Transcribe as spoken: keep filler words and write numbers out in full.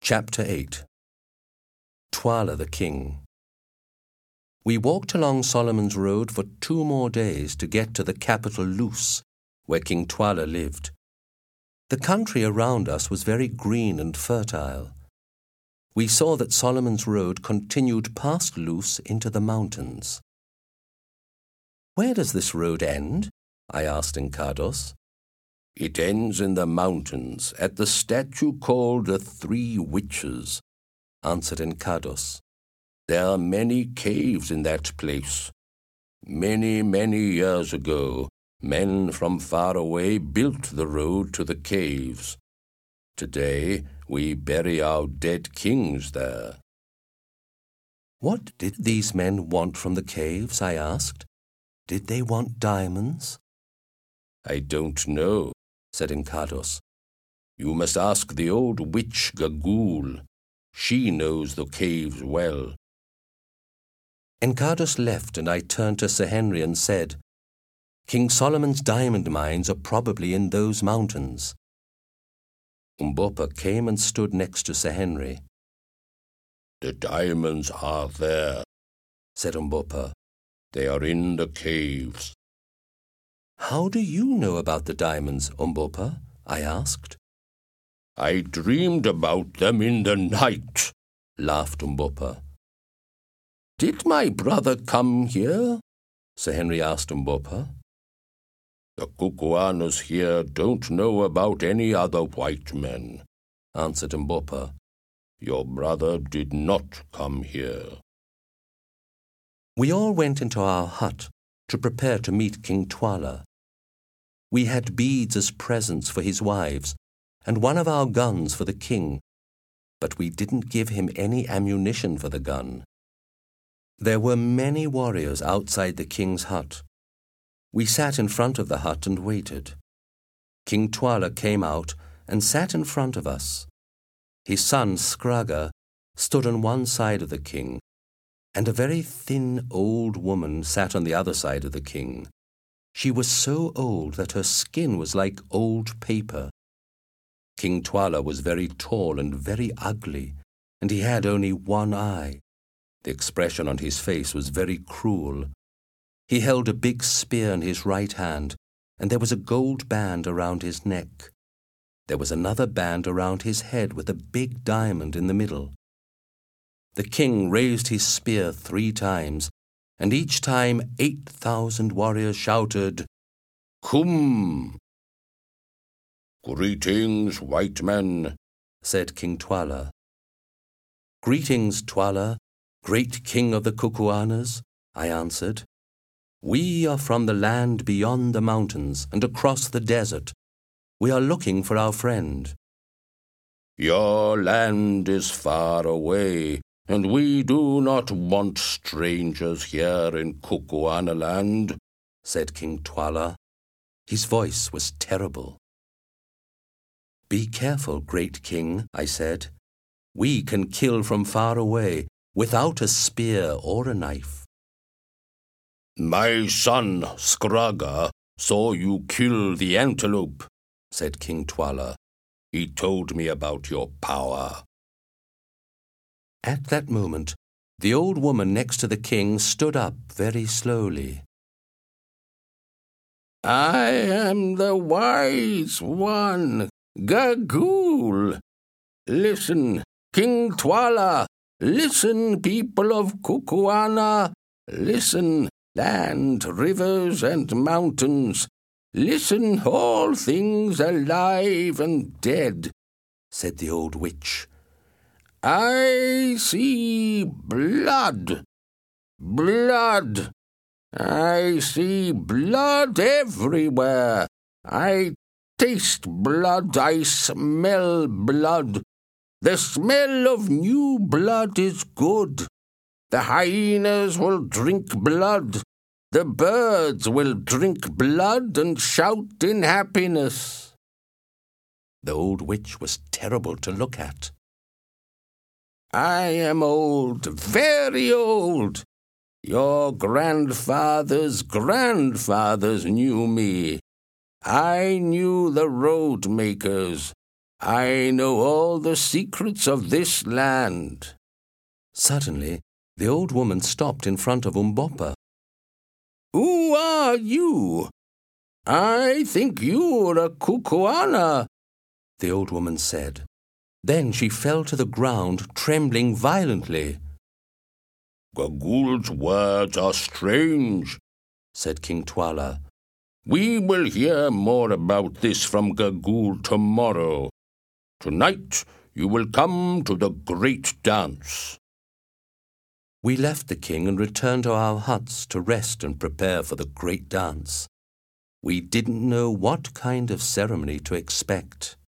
Chapter eight. Twala the King. We walked along Solomon's Road for two more days to get to the capital Luz, where King Twala lived. The country around us was very green and fertile. We saw that Solomon's Road continued past Luz into the mountains. "Where does this road end?" I asked Encados. "It ends in the mountains, at the statue called the Three Witches," answered Encados. "There are many caves in that place. Many, many years ago, men from far away built the road to the caves. Today, we bury our dead kings there." "What did these men want from the caves?" I asked. "Did they want diamonds?" "I don't know," said Encados. "You must ask the old witch Gagul. She knows the caves well." Encados left, and I turned to Sir Henry and said, "King Solomon's diamond mines are probably in those mountains." Umbopa came and stood next to Sir Henry. "The diamonds are there," said Umbopa. "They are in the caves." "How do you know about the diamonds, Umbopa?" I asked. "I dreamed about them in the night," laughed Umbopa. "Did my brother come here?" Sir Henry asked Umbopa. "The Kukuanas here don't know about any other white men," answered Umbopa. "Your brother did not come here." We all went into our hut to prepare to meet King Twala. We had beads as presents for his wives, and one of our guns for the king, but we didn't give him any ammunition for the gun. There were many warriors outside the king's hut. We sat in front of the hut and waited. King Twala came out and sat in front of us. His son Skraga stood on one side of the king, and a very thin old woman sat on the other side of the king. She was so old that her skin was like old paper. King Twala was very tall and very ugly, and he had only one eye. The expression on his face was very cruel. He held a big spear in his right hand, and there was a gold band around his neck. There was another band around his head with a big diamond in the middle. The king raised his spear three times, and each time eight thousand warriors shouted, "Kum!" "Greetings, white men," said King Twala. "Greetings, Twala, great king of the Kukuanas," I answered. "We are from the land beyond the mountains and across the desert. We are looking for our friend." "Your land is far away, and we do not want strangers here in Kukuana land," said King Twala. His voice was terrible. "Be careful, great king," I said. "We can kill from far away, without a spear or a knife." "My son, Skraga, saw you kill the antelope," said King Twala. "He told me about your power." At that moment, the old woman next to the king stood up very slowly. "I am the wise one, Gagul. Listen, King Twala. Listen, people of Kukuana. Listen, land, rivers, and mountains. Listen, all things alive and dead," said the old witch. "I see blood, blood. I see blood everywhere. I taste blood, I smell blood. The smell of new blood is good. The hyenas will drink blood. The birds will drink blood and shout in happiness." The old witch was terrible to look at. "I am old, very old. Your grandfathers' grandfathers knew me. I knew the road makers. I know all the secrets of this land. Suddenly, the old woman stopped in front of Umbopa. Who are you? I think you're a Kukuana, the old woman said. Then she fell to the ground, trembling violently. Gagool's words are strange, said King Twala. We will hear more about this from Gagool tomorrow. Tonight you will come to the great dance. We left the king and returned to our huts to rest and prepare for the great dance. We didn't know what kind of ceremony to expect.